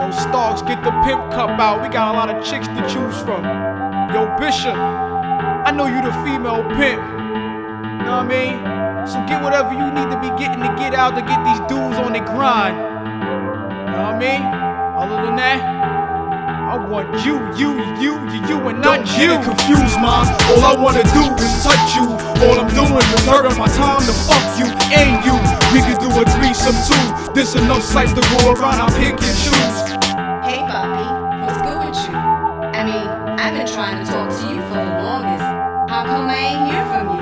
Yo, Starks, get the pimp cup out. We got a lot of chicks to choose from. Yo, Bishop, I know you the female pimp. You know what I mean? So get whatever you need to be getting to get out to get these dudes on the grind. You know what I mean? Other than that, I want you, and not Don't you. get it confused, mom. All I wanna do is touch you. All I'm doing is reserving my time to fuck you and you. We could do a threesome too. This enough sight to go around. I pick and choose. Hey, Bobby, what's good with you? I mean, I've been trying to talk to you for the longest. How come I ain't hear from you?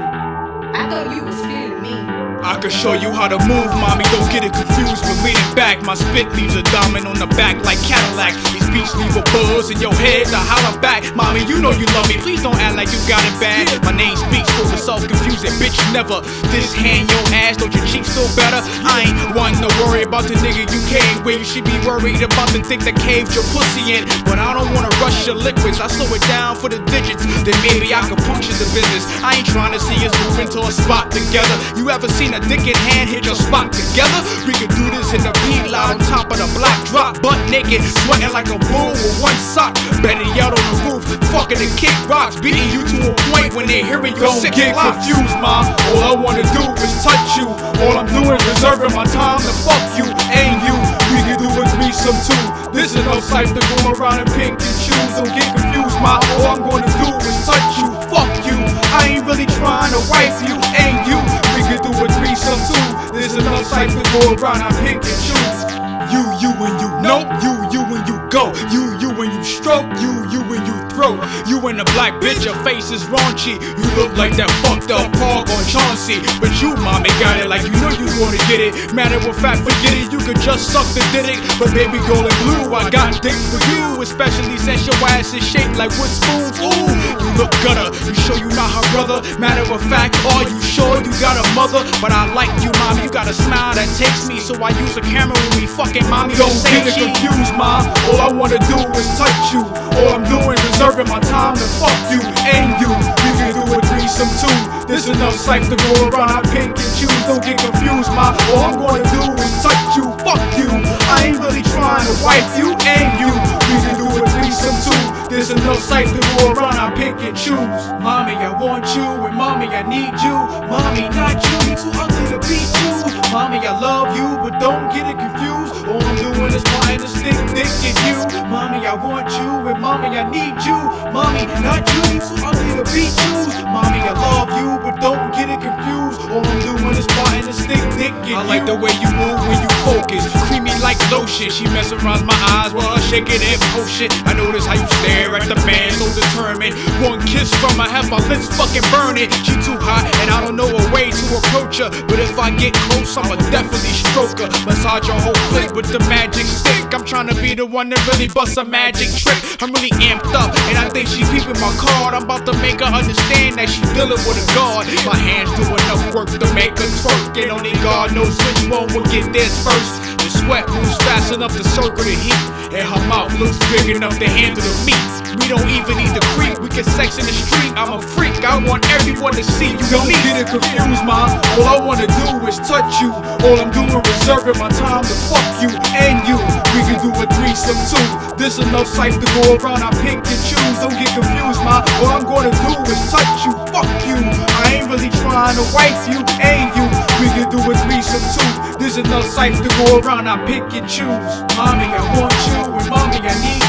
I thought you was feeling me. I can show you how to move, mommy. Don't get it confused with leaning back. My spit leaves a diamond on the back like Cadillac. These beats leave a buzz in your head to holler back. Mommy, you know you love me. Please don't act like you got it bad. My name speaks for the self-confusing bitch. Never this hand your ass. Don't your cheeks feel better? I ain't one to worry about the nigga you came with. You should be worried about the thing that caved your pussy in. But I don't wanna rush your liquids. I slow it down for the digits. Then maybe I could puncture the business. I ain't trying to see us move into a spot together. You ever seen a dick in hand hit your spot together? We could do this in the beat lot on top of the block. Drop butt naked, sweating like a bull with one sock. Better yell on the roof, fucking the kick rocks, beating you to a point when they hearing your Don't sick get locks. confused, mom. All I wanna do is touch you. All I'm doing is reserving my time to fuck you and you. We can do a threesome too. This enough sight to go around and pick and choose. Don't get confused, mom. All I'm gonna do is touch you, fuck you. I ain't really trying to wife you and you. We can do a threesome too. There's enough sight to go around. I pick and choose. You and you. Nope. You and you go. You and you stroke. You and you throw. You and the black bitch, your face is raunchy. You look like that fucked up hog on Chauncey. But you, mommy, got it like you know you gonna get it. Matter of fact, forget it. You could just suck the dick. But baby, gold and blue, I got dick for you. Especially since your ass is shaped like wood spoons. Ooh, you look gutter. You sure you not her brother? Matter of fact, are you sure you got a mother? But I like you, mommy. You got a smile that takes me. So I use a camera when we fucking, mommy. Don't get it confused, mom. All I wanna do is touch you. All I'm doing is reserving my time to fuck you and you. We can do a threesome too. There's enough sight to go around. I pick and choose. Don't get confused, mom. All I'm gonna do is touch you, fuck you. I ain't really trying to wife you and you. We can do a threesome too. There's enough sight to go around. I pick and choose. Mommy, I want you, and mommy, I need you. Mommy, not you. You too ugly to beat you. Mommy, I love you, but don't get it confused. All I'm doing is trying to stick dick in you. Mommy, I want you, and mommy, I need you. Mommy, not you. You too ugly to beat you. Mommy, I love you, but don't get it confused. All I'm doing is trying to stick dick in you. I like the way you move when you focus. Creamy like lotion. She mesmerized my eyes while I shake it and potion. I notice how you stare at the man so determined. One kiss from her, have my lips fucking burning. She too hot and I don't know a way to approach her. But if I get close, I'ma definitely stroke her. Massage her whole plate with the magic stick. I'm trying to be the one that really busts a magic trick. I'm really amped up and I think she's peeping my card. I'm about to make her understand that she's dealing with a god. My hands do enough work to make her twerk, and only God knows which one will get this first. The sweat moves fast enough to circle the heat, and her mouth looks big enough to handle the meat. We don't even need to creep, we can sex in the street. I'm a freak, I want everyone to see you. Don't get it confused, mom. All I wanna do is touch you. All I'm doing is reserving my time to fuck you and you. We can do a threesome too. There's enough sights to go around. I pick and choose. Don't get confused, mom. All I'm gonna do is touch you, fuck you. I ain't really trying to wife you and you. We can do a threesome too. There's enough sights to go around. I pick and choose. Mommy, I want you, and mommy, I need